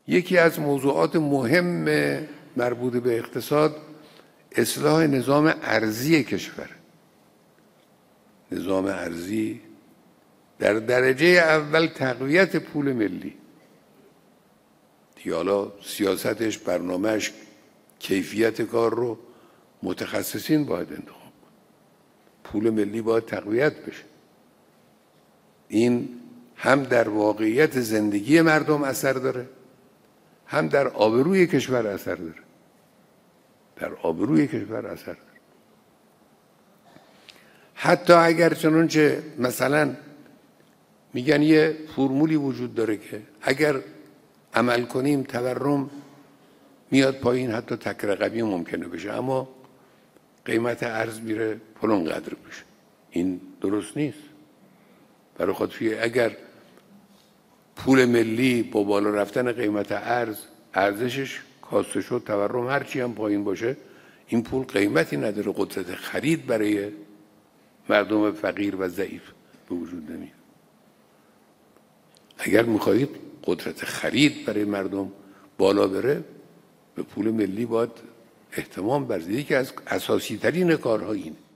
یکی از موضوعات مهم مربوط به اقتصاد اصلاح نظام ارزی کشور. نظام ارزی در درجه اول تقویت پول ملی. دیگه حالا سیاستش، برنامهش، کیفیت کار رو متخصصین باید انتخاب. پول ملی باید تقویت بشه. این هم در واقعیت زندگی مردم اثر داره، هم در آبروی کشور اثر داره. در آبروی کشور اثر داره. حتی اگر چنانچه مثلا میگن یه فرمولی وجود داره که اگر عمل کنیم تورم میاد پایین، حتی تک رقمی ممکنه بشه، اما قیمت ارز میره فلان قدر بشه. این درست نیست. برای خاطر اگر پول ملی با بالا رفتن قیمت ارزشش کاسته شد، تورم هرچی هم پایین باشه، این پول قیمتی نداره، قدرت خرید برای مردم فقیر و ضعیف به وجود نمیاد. اگر میخواهید قدرت خرید برای مردم بالا بره، به پول ملی باید اهتمام ورزید. یکی از اساسی ترین کارها اینه.